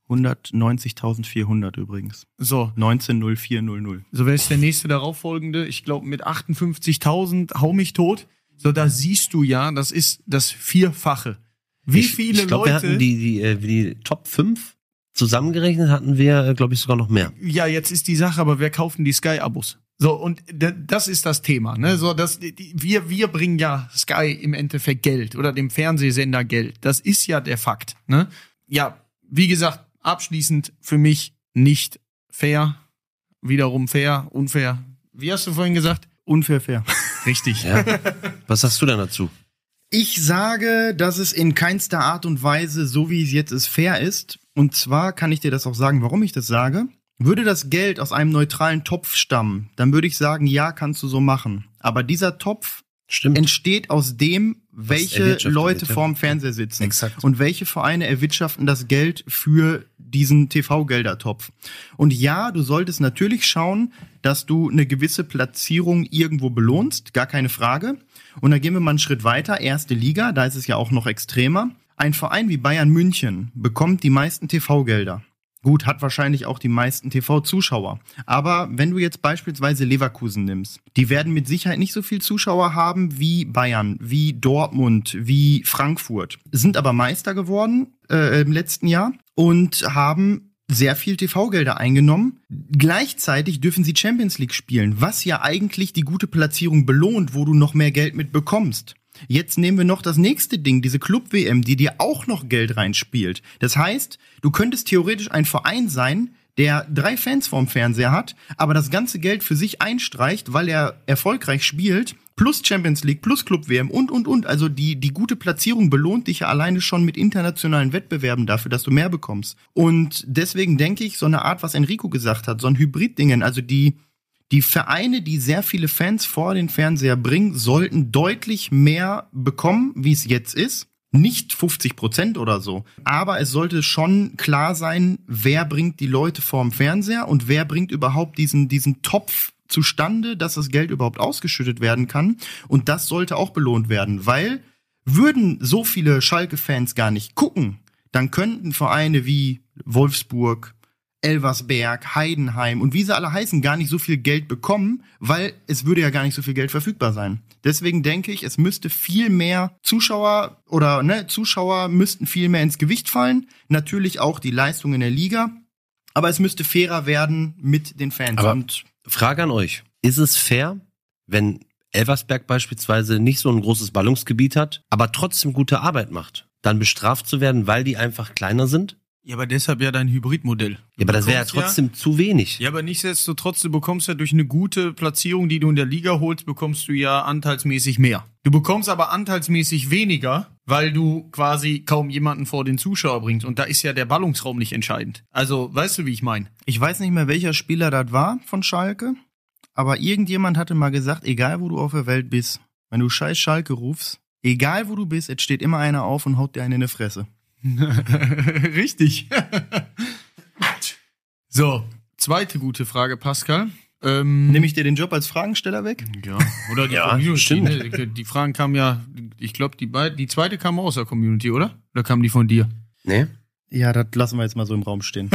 hundertneunzigtausendvierhundert übrigens. So, neunzehn null vier null null. so wer ist der nächste darauffolgende? Ich glaube mit achtundfünfzigtausend, hau mich tot. So, da siehst du ja, das ist das Vierfache. Wie ich, viele ich glaub, wir Leute... hatten die, die, äh, die Top fünf zusammengerechnet, hatten wir, glaube ich, sogar noch mehr. Ja, jetzt ist die Sache, aber wer kauft denn die Sky-Abos? So, und d- das ist das Thema, ne? So, das, die, die- wir, wir bringen ja Sky im Endeffekt Geld oder dem Fernsehsender Geld. Das ist ja der Fakt, ne? Ja, wie gesagt, abschließend für mich nicht fair. Wiederum fair, unfair. Wie hast du vorhin gesagt? Unfair fair. Richtig. Ja. Was sagst du denn dazu? Ich sage, dass es in keinster Art und Weise, so wie es jetzt ist, fair ist. Und zwar kann ich dir das auch sagen, warum ich das sage. Würde das Geld aus einem neutralen Topf stammen, dann würde ich sagen, ja, kannst du so machen. Aber dieser Topf Stimmt. entsteht aus dem, welche erwirtschaftet Leute wird, ja. vorm Fernseher sitzen. Exakt. Und welche Vereine erwirtschaften das Geld für diesen T V-Geldertopf. Und ja, du solltest natürlich schauen, dass du eine gewisse Platzierung irgendwo belohnst, gar keine Frage. Und da gehen wir mal einen Schritt weiter, erste Liga, da ist es ja auch noch extremer. Ein Verein wie Bayern München bekommt die meisten T V-Gelder. Gut, hat wahrscheinlich auch die meisten T V-Zuschauer. Aber wenn du jetzt beispielsweise Leverkusen nimmst, die werden mit Sicherheit nicht so viel Zuschauer haben wie Bayern, wie Dortmund, wie Frankfurt. Sind aber Meister geworden äh, im letzten Jahr und haben sehr viel T V-Gelder eingenommen. Gleichzeitig dürfen sie Champions League spielen, was ja eigentlich die gute Platzierung belohnt, wo du noch mehr Geld mit bekommst. Jetzt nehmen wir noch das nächste Ding, diese Club-W M, die dir auch noch Geld reinspielt. Das heißt, du könntest theoretisch ein Verein sein, der drei Fans vorm Fernseher hat, aber das ganze Geld für sich einstreicht, weil er erfolgreich spielt, plus Champions League, plus Club-W M und, und, und. Also die, die gute Platzierung belohnt dich ja alleine schon mit internationalen Wettbewerben dafür, dass du mehr bekommst. Und deswegen denke ich, so eine Art, was Enrico gesagt hat, so ein Hybrid-Dingen, also die Die Vereine, die sehr viele Fans vor den Fernseher bringen, sollten deutlich mehr bekommen, wie es jetzt ist. Nicht fünfzig Prozent oder so. Aber es sollte schon klar sein, wer bringt die Leute vorm Fernseher und wer bringt überhaupt diesen, diesen Topf zustande, dass das Geld überhaupt ausgeschüttet werden kann. Und das sollte auch belohnt werden, weil würden so viele Schalke-Fans gar nicht gucken, dann könnten Vereine wie Wolfsburg, Elversberg, Heidenheim und wie sie alle heißen, gar nicht so viel Geld bekommen, weil es würde ja gar nicht so viel Geld verfügbar sein. Deswegen denke ich, es müsste viel mehr Zuschauer oder ne, Zuschauer müssten viel mehr ins Gewicht fallen. Natürlich auch die Leistung in der Liga, aber es müsste fairer werden mit den Fans. Aber Und Frage an euch. Ist es fair, wenn Elversberg beispielsweise nicht so ein großes Ballungsgebiet hat, aber trotzdem gute Arbeit macht, dann bestraft zu werden, weil die einfach kleiner sind? Ja, aber deshalb ja dein Hybridmodell. Ja, aber das wäre ja bekommst trotzdem zu wenig. Ja, aber nichtsdestotrotz, du bekommst ja durch eine gute Platzierung, die du in der Liga holst, bekommst du ja anteilsmäßig mehr. Du bekommst aber anteilsmäßig weniger, weil du quasi kaum jemanden vor den Zuschauer bringst. Und da ist ja der Ballungsraum nicht entscheidend. Also, weißt du, wie ich meine? ich weiß nicht mehr, welcher Spieler das war von Schalke, aber irgendjemand hatte mal gesagt, egal wo du auf der Welt bist, wenn du scheiß Schalke rufst, egal wo du bist, es steht immer einer auf und haut dir einen in die Fresse. Richtig. So, zweite gute Frage, Pascal. Ähm, Nehme ich dir den Job als Fragensteller weg? Ja, oder die Ja, Community. stimmt. Ne? Die, die Fragen kamen ja, ich glaube, die beid, die zweite kam aus der Community, oder? Oder kam die von dir? Nee? Ja, das lassen wir jetzt mal so im Raum stehen.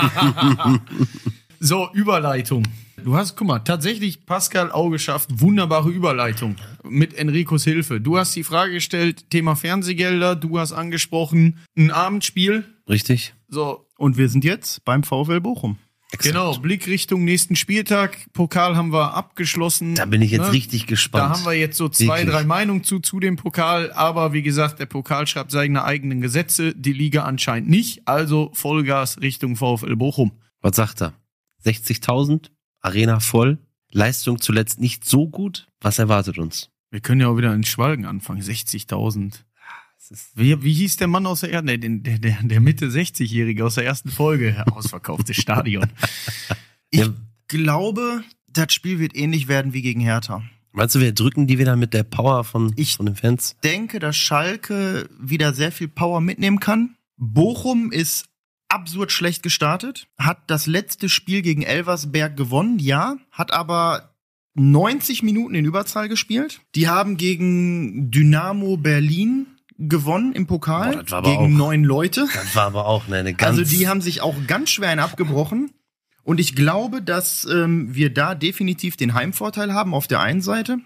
So, Überleitung. Du hast, guck mal, tatsächlich Pascal Au geschafft, wunderbare Überleitung mit Enricos Hilfe. Du hast die Frage gestellt, Thema Fernsehgelder, du hast angesprochen, ein Abendspiel. Richtig? So, Und wir sind jetzt beim VfL Bochum. Exakt. genau, Blick Richtung nächsten Spieltag. Pokal haben wir abgeschlossen. Da bin ich jetzt Ne? richtig gespannt. Da haben wir jetzt so zwei, Wirklich. drei Meinungen zu, zu dem Pokal. Aber wie gesagt, der Pokal schreibt seine eigenen Gesetze, die Liga anscheinend nicht. Also Vollgas Richtung VfL Bochum. Was sagt er? sechzigtausend, Arena voll, Leistung zuletzt nicht so gut. Was erwartet uns? Wir können ja auch wieder in Schwalgen anfangen. sechzigtausend. Wie, wie hieß der Mann aus der ersten, nee, der, der, der Mitte sechzigjährige aus der ersten Folge? Ausverkauftes Stadion. Ich Ja. glaube, das Spiel wird ähnlich werden wie gegen Hertha. Meinst du, wir drücken die wieder mit der Power von, Ich- von den Fans? Denke, dass Schalke wieder sehr viel Power mitnehmen kann. Bochum ist absurd schlecht gestartet, hat das letzte Spiel gegen Elversberg gewonnen, ja, hat aber neunzig Minuten in Überzahl gespielt. Die haben gegen Dynamo Berlin gewonnen im Pokal, Boah, das war aber gegen auch- neun Leute. Das war aber auch eine ganz... Also die haben sich auch ganz schwer einen abgebrochen. Und ich glaube, dass ähm, wir da definitiv den Heimvorteil haben auf der einen Seite.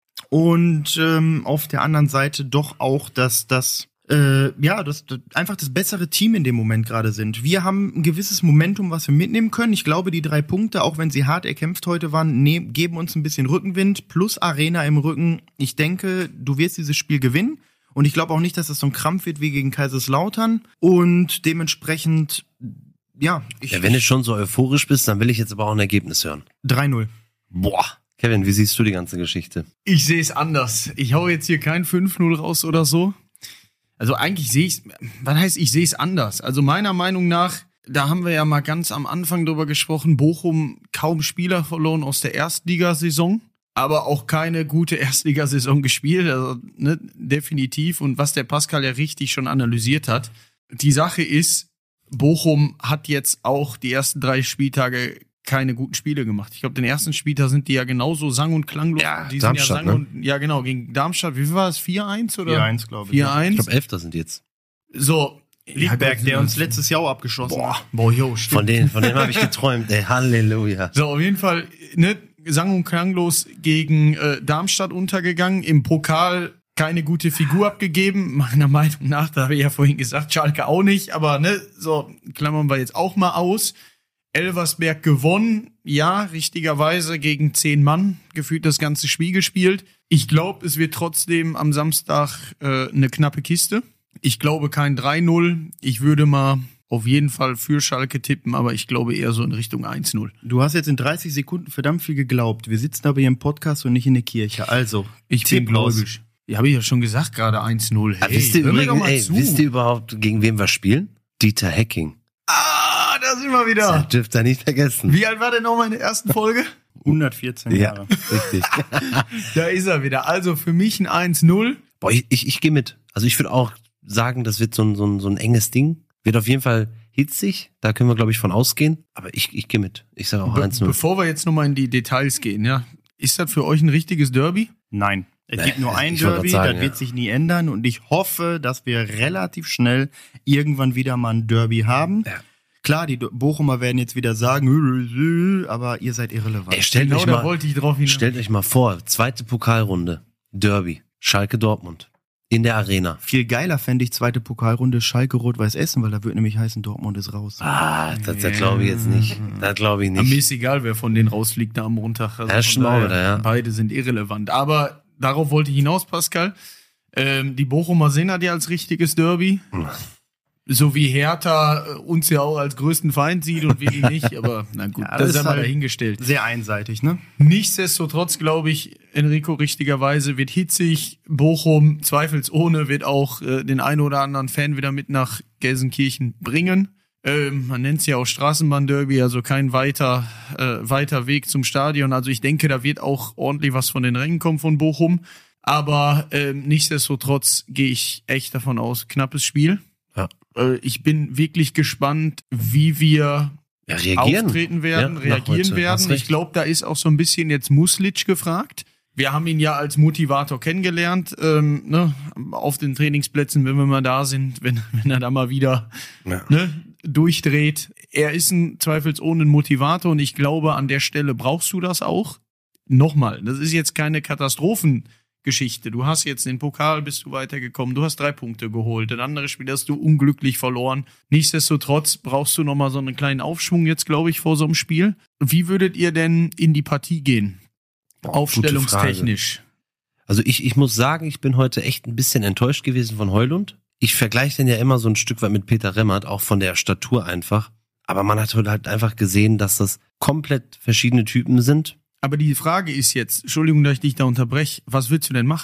Und ähm, auf der anderen Seite doch auch, dass das äh, ja, das, das einfach das bessere Team in dem Moment gerade sind. Wir haben ein gewisses Momentum, was wir mitnehmen können. Ich glaube, die drei Punkte, auch wenn sie hart erkämpft heute waren, ne, geben uns ein bisschen Rückenwind plus Arena im Rücken. Ich denke, du wirst dieses Spiel gewinnen. Und ich glaube auch nicht, dass das so ein Krampf wird wie gegen Kaiserslautern. Und dementsprechend, ja, ich, Ja, wenn du schon so euphorisch bist, dann will ich jetzt aber auch ein Ergebnis hören. drei null. Boah. Kevin, wie siehst du die ganze Geschichte? Ich sehe es anders. Ich hau jetzt hier kein fünf null raus oder so. Also eigentlich sehe ich, was heißt, ich sehe es anders. Also meiner Meinung nach, da haben wir ja mal ganz am Anfang drüber gesprochen, Bochum kaum Spieler verloren aus der Erstligasaison, aber auch keine gute Erstligasaison gespielt, also ne, definitiv. Und was der Pascal ja richtig schon analysiert hat, die Sache ist, Bochum hat jetzt auch die ersten drei Spieltage keine guten Spiele gemacht. Ich glaube, den ersten Spieltag sind die ja genauso sang- und klanglos. Ja, die Darmstadt, sind ja sang- und, ja, genau, gegen Darmstadt. Wie viel war es? vier eins oder? vier eins, glaube ich. vier Ich eins. glaube, Elfter sind jetzt. So. Liedberg, der uns letztes Jahr auch abgeschossen Boah, hat. boah, yo, stimmt. Von denen, von denen habe ich geträumt. Ey, Halleluja. So, auf jeden Fall, ne, sang- und klanglos gegen äh, Darmstadt untergegangen. Im Pokal keine gute Figur abgegeben. Meiner Meinung nach, da habe ich ja vorhin gesagt, Schalke auch nicht. Aber ne, so, klammern wir jetzt auch mal aus. Elversberg gewonnen, ja, richtigerweise gegen zehn Mann gefühlt das ganze Spiel gespielt. Ich glaube, es wird trotzdem am Samstag äh, eine knappe Kiste. Ich glaube kein drei null. Ich würde mal auf jeden Fall für Schalke tippen, aber ich glaube eher so in Richtung eins null. Du hast jetzt in dreißig Sekunden verdammt viel geglaubt. Wir sitzen aber hier im Podcast und nicht in der Kirche. Also, Ich Tipp bin aus. gläubig. Ja, habe ich ja schon gesagt, gerade eins null. Ja, Hey, wisst, ihr hör mir übrigens, doch mal ey, zu. wisst ihr überhaupt, gegen wen wir spielen? Dieter Hecking. Ah, da sind wir wieder. Das dürft ihr nicht vergessen. Wie alt war der nochmal in der ersten Folge? hundertvierzehn Ja, Jahre. richtig. Da ist er wieder. Also für mich ein eins null. Boah, ich, ich, ich gehe mit. Also ich würde auch sagen, das wird so ein, so, ein, so ein enges Ding. Wird auf jeden Fall hitzig. Da können wir, glaube ich, von ausgehen. Aber ich, ich gehe mit. Ich sage auch Be eins null. bevor wir jetzt nochmal in die Details gehen, ja, ist das für euch ein richtiges Derby? Nein. Es Nee, gibt nur ein ich wollte Derby, grad sagen, das wird ja. sich nie ändern und ich hoffe, dass wir relativ schnell irgendwann wieder mal ein Derby haben. Ja. Klar, die Bochumer werden jetzt wieder sagen, aber ihr seid irrelevant. Ey, stellt, Genau, euch da mal, wollte ich drauf hinaus. stellt euch mal vor, zweite Pokalrunde, Derby, Schalke Dortmund, in der Arena. Viel geiler fände ich zweite Pokalrunde Schalke Rot-Weiß Essen, weil da wird nämlich heißen, Dortmund ist raus. Ah, das, das glaube ich jetzt nicht. Das glaube ich Aber mir nicht. ist egal, wer von denen rausfliegt da am Montag. Also Ja, von stimmt auch daher, wieder, ja. Beide sind irrelevant. Aber darauf wollte ich hinaus, Pascal. Ähm, die Bochumer sehen das ja als richtiges Derby. So wie Hertha äh, uns ja auch als größten Feind sieht und wir die nicht. Aber na gut, Ja, das das ist ist einmal halt- dahingestellt. Sehr einseitig, ne? Nichtsdestotrotz glaube ich, Enrico richtigerweise wird hitzig. Bochum zweifelsohne wird auch äh, den einen oder anderen Fan wieder mit nach Gelsenkirchen bringen. Ähm, man nennt es ja auch Straßenbahnderby, also kein weiter, äh, weiter Weg zum Stadion. Also ich denke, da wird auch ordentlich was von den Rängen kommen von Bochum. Aber ähm, nichtsdestotrotz gehe ich echt davon aus, knappes Spiel. Ja. Äh, ich bin wirklich gespannt, wie wir Ja, reagieren. auftreten werden, Ja, nach reagieren heute. Hast werden. recht. Ich glaube, da ist auch so ein bisschen jetzt Muslic gefragt. Wir haben ihn ja als Motivator kennengelernt, ähm, ne, auf den Trainingsplätzen, wenn wir mal da sind, wenn, wenn er da mal wieder Ja. ne, durchdreht. Er ist ein zweifelsohne ein Motivator und ich glaube, an der Stelle brauchst du das auch. Nochmal, das ist jetzt keine Katastrophengeschichte. Du hast jetzt den Pokal, bist du weitergekommen, du hast drei Punkte geholt. Ein anderes Spiel hast du unglücklich verloren. Nichtsdestotrotz brauchst du nochmal so einen kleinen Aufschwung jetzt, glaube ich, vor so einem Spiel. Wie würdet ihr denn in die Partie gehen? Boah, gute Aufstellungstechnisch. Also ich, ich muss sagen, ich bin heute echt ein bisschen enttäuscht gewesen von Heulund. Ich vergleiche den ja immer so ein Stück weit mit Peter Remmert, auch von der Statur einfach. Aber man hat heute halt einfach gesehen, dass das komplett verschiedene Typen sind. Aber die Frage ist jetzt, Entschuldigung, dass ich dich da unterbreche, was willst du denn machen?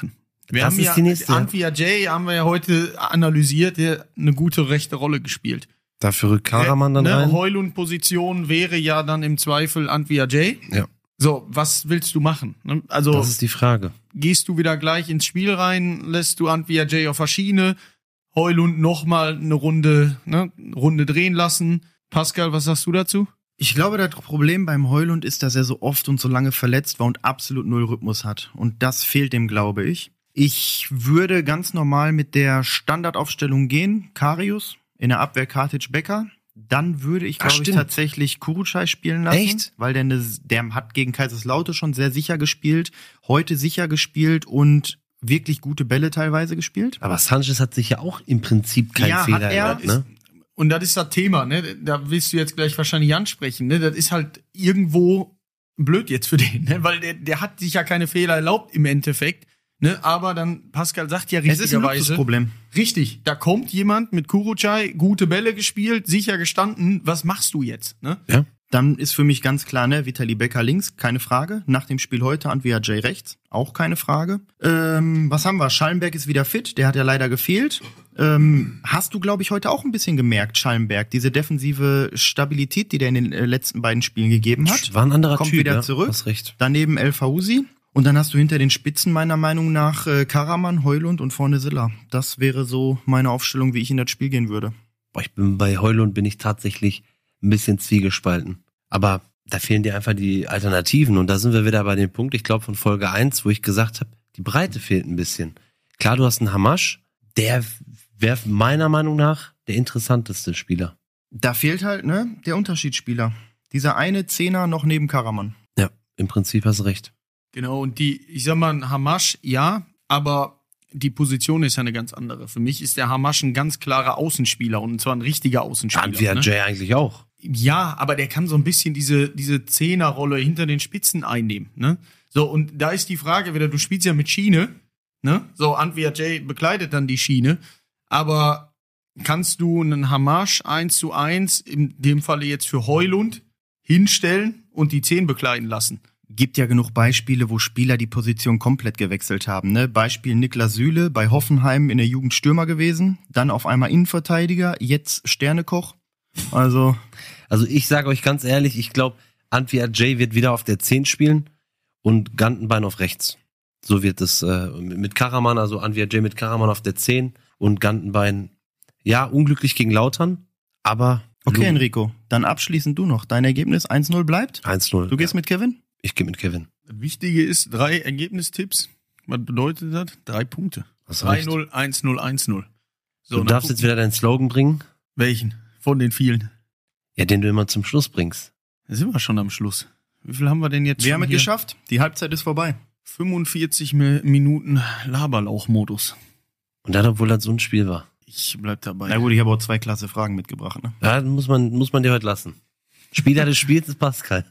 Wir Das haben ist ja, die nächste. Antwi Ajay haben wir ja heute analysiert, der eine gute rechte Rolle gespielt. Dafür rückt Karaman dann ne, rein. Heulund-Position wäre ja dann im Zweifel Antwi Ajay. Ja. So, was willst du machen? Ne? Also Das ist die Frage. gehst du wieder gleich ins Spiel rein, lässt du Antwi Ajay auf der Schiene, Heulund nochmal eine Runde, ne, Runde drehen lassen. Pascal, was sagst du dazu? Ich glaube, das Problem beim Heulund ist, dass er so oft und so lange verletzt war und absolut null Rhythmus hat. Und das fehlt dem, glaube ich. Ich würde ganz normal mit der Standardaufstellung gehen. Karius, in der Abwehr Kartic-Becker. Dann würde ich, Ah, glaube ich, stimmt. tatsächlich Kurucay spielen lassen. Echt? Weil der, ne, der hat gegen Kaiserslautern schon sehr sicher gespielt, heute sicher gespielt und wirklich gute Bälle teilweise gespielt. Aber Sanchez hat sich ja auch im Prinzip keinen Ja, hat Fehler er. erlaubt, ne? Und das ist das Thema, ne? Da willst du jetzt gleich wahrscheinlich ansprechen, ne? Das ist halt irgendwo blöd jetzt für den, ne? Weil der, der hat sich ja keine Fehler erlaubt im Endeffekt, ne? Aber dann, Pascal sagt ja Es ist ein richtigerweise. Luxusproblem. Richtig, da kommt jemand mit Kurucay, gute Bälle gespielt, sicher gestanden. Was machst du jetzt, ne? Ja. Dann ist für mich ganz klar, ne, Vitali Becker links, keine Frage. Nach dem Spiel heute Antwi Ajay rechts, auch keine Frage. Ähm, was haben wir? Schallenberg ist wieder fit, der hat ja leider gefehlt. Ähm, hast du, glaube ich, heute auch ein bisschen gemerkt, Schallenberg, diese defensive Stabilität, die der in den äh, letzten beiden Spielen gegeben hat. War ein anderer Kommt Typ, wieder ja? zurück. Hast recht. Daneben El Fauzi. Und dann hast du hinter den Spitzen meiner Meinung nach äh, Karaman, Heulund und vorne Silla. Das wäre so meine Aufstellung, wie ich in das Spiel gehen würde. Boah, ich bin bei Heulund bin ich tatsächlich ein bisschen zwiegespalten. Aber da fehlen dir einfach die Alternativen. Und da sind wir wieder bei dem Punkt, ich glaube, von Folge eins, wo ich gesagt habe, die Breite fehlt ein bisschen. Klar, du hast einen Hamasch, der wäre meiner Meinung nach der interessanteste Spieler. Da fehlt halt, ne, der Unterschiedsspieler. Dieser eine Zehner noch neben Karaman. Ja, im Prinzip hast du recht. Genau, und die, ich sag mal, ein Hamasch, ja, aber die Position ist ja eine ganz andere. Für mich ist der Hamasch ein ganz klarer Außenspieler und zwar ein richtiger Außenspieler. Antwi ne? Ajay eigentlich auch. Ja, aber der kann so ein bisschen diese, diese Zehnerrolle hinter den Spitzen einnehmen, ne? So, und da ist die Frage wieder, du spielst ja mit Schiene, ne? So, Antwi Ajay bekleidet dann die Schiene, aber kannst du einen Hamasch eins zu eins, in dem Falle jetzt für Heulund, hinstellen und die Zehn bekleiden lassen? Gibt ja genug Beispiele, wo Spieler die Position komplett gewechselt haben. Ne? Beispiel Niklas Süle bei Hoffenheim in der Jugend Stürmer gewesen, dann auf einmal Innenverteidiger, jetzt Sternekoch. Also Also ich sage euch ganz ehrlich, ich glaube, Antwi Ajay wird wieder auf der zehn spielen und Gantenbein auf rechts. So wird es äh, mit Karaman, also Antwi Ajay mit Karaman auf der zehn und Gantenbein, ja, unglücklich gegen Lautern, aber okay, Enrico, dann abschließend du noch. Dein Ergebnis eins null bleibt? eins null. Du gehst mit Kevin? Ich gehe mit Kevin. Das Wichtige ist, drei Ergebnistipps. Was bedeutet das? Drei Punkte. Hast drei recht. null, eins null, eins null. So, Du dann darfst gucken- jetzt wieder deinen Slogan bringen, Welchen? Von den vielen. ja, den du immer zum Schluss bringst. Da sind wir schon am Schluss. Wie viel haben wir denn jetzt Wir schon haben es hier? geschafft. Die Halbzeit ist vorbei. fünfundvierzig Mi- Minuten Laberlauch-Modus. Und dann, obwohl das so ein Spiel war. Ich bleib dabei. Na gut, ich habe auch zwei klasse Fragen mitgebracht. Ne? Ja, muss man, muss man dir heute lassen. Spieler des Spiels ist Pascal.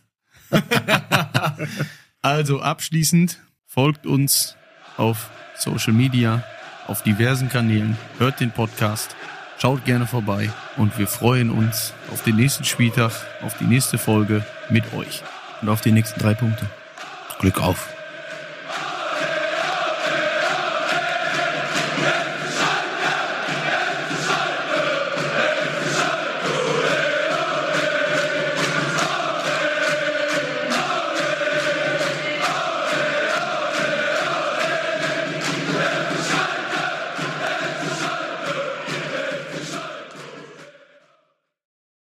Also abschließend folgt uns auf Social Media, auf diversen Kanälen, hört den Podcast, schaut gerne vorbei und wir freuen uns auf den nächsten Spieltag, auf die nächste Folge mit euch. Und auf die nächsten drei Punkte. Glück auf.